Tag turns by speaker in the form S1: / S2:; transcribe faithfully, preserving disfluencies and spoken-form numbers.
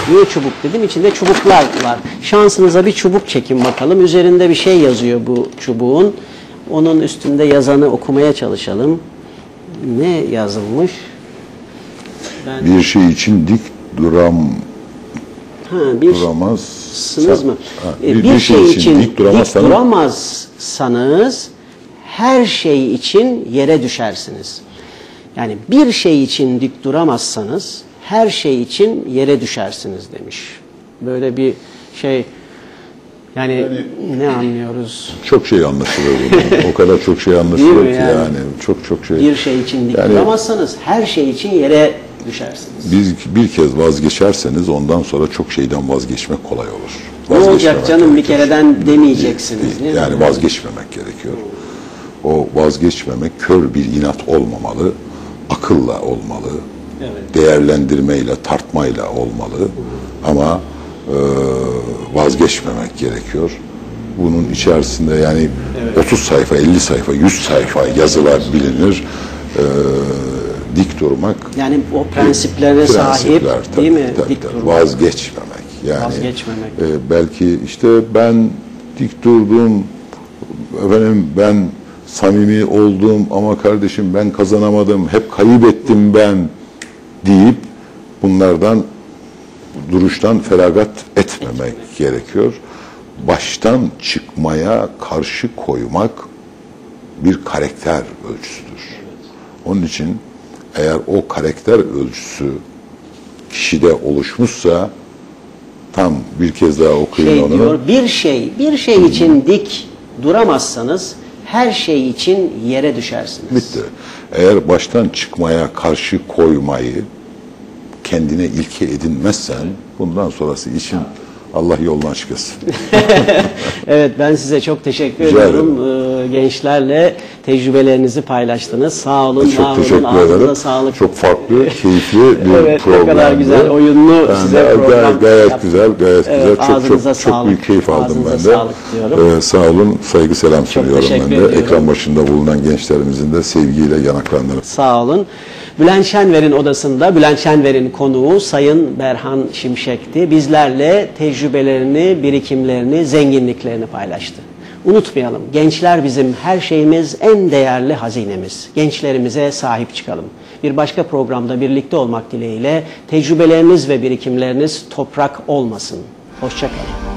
S1: Niye çubuk dedim? İçinde çubuklar var. Şansınıza bir çubuk çekin bakalım. Üzerinde bir şey yazıyor bu çubuğun. Onun üstünde yazanı okumaya çalışalım. Ne yazılmış? Ben...
S2: Bir şey için dik duram
S1: ha, bir
S2: duramazsınız
S1: mı?
S2: Ha,
S1: bir,
S2: bir,
S1: bir
S2: şey,
S1: şey
S2: için
S1: için
S2: dik duramazsanız,
S1: dik duramazsanız her şey için yere düşersiniz. Yani bir şey için dik duramazsanız her şey için yere düşersiniz demiş. Böyle bir şey yani, yani ne anlıyoruz?
S2: Çok şey anlaşılır bundan. O kadar çok şey anlaşılır ki yani? yani çok çok şey.
S1: Bir şey için dik yani, duramazsanız her şey için yere düşersiniz.
S2: Biz bir kez vazgeçerseniz ondan sonra çok şeyden vazgeçmek kolay olur.
S1: Ne olacak canım bir kereden demeyeceksiniz. Değil
S2: yani
S1: mi?
S2: vazgeçmemek gerekiyor. O vazgeçmemek kör bir inat olmamalı, akılla olmalı, evet. değerlendirmeyle, tartmayla olmalı. Ama e, vazgeçmemek gerekiyor. Bunun içerisinde yani evet. otuz sayfa, elli sayfa, yüz sayfa yazılar bilinir. E, dik durmak.
S1: Yani o prensiplere sahip
S2: tabii,
S1: değil mi?
S2: Tabii,
S1: dik
S2: tabii.
S1: durmak.
S2: Vazgeçmemek. Yani,
S1: Vazgeçmemek.
S2: E, belki işte ben dik durdum, efendim ben samimi oldum ama kardeşim ben kazanamadım, hep kaybettim ben deyip bunlardan, duruştan feragat etmemek, etmemek gerekiyor. Baştan çıkmaya karşı koymak bir karakter ölçüsüdür. Evet. Onun için eğer o karakter ölçüsü kişide oluşmuşsa tam bir kez daha okuyun
S1: şey
S2: onu.
S1: Diyor, bir şey, bir şey için dik duramazsanız her şey için yere düşersiniz.
S2: Bitti. Eğer baştan çıkmaya karşı koymayı kendine ilke edinmezsen bundan sonrası için Allah yoldan çıkasın.
S1: Evet, ben size çok teşekkür
S2: Rica
S1: ediyorum. Ee, gençlerle tecrübelerinizi paylaştınız. Sağ olun,
S2: çok
S1: var olun.
S2: teşekkür ederim.
S1: Sağlık.
S2: Çok farklı, keyifli bir
S1: evet,
S2: programdı.
S1: Ne kadar güzel, oyunlu
S2: ben
S1: size
S2: de,
S1: program
S2: gayet, gayet
S1: yaptım.
S2: güzel, gayet
S1: evet,
S2: güzel. Çok çok,
S1: sağlık,
S2: çok büyük keyif aldım
S1: ağzınıza
S2: ben de.
S1: Sağlık diyorum.
S2: Ee, sağ olun, saygı selam sunuyorum ben de.
S1: ediyorum.
S2: Ekran başında bulunan gençlerimizin de sevgiyle yanaklarını.
S1: Sağ olun. Bülent Şenver'in odasında Bülent Şenver'in konuğu Sayın Berhan Şimşek'ti. Bizlerle tecrübelerini, birikimlerini, zenginliklerini paylaştı. Unutmayalım, gençler bizim her şeyimiz, en değerli hazinemiz. Gençlerimize sahip çıkalım. Bir başka programda birlikte olmak dileğiyle tecrübeleriniz ve birikimleriniz toprak olmasın. Hoşça kalın.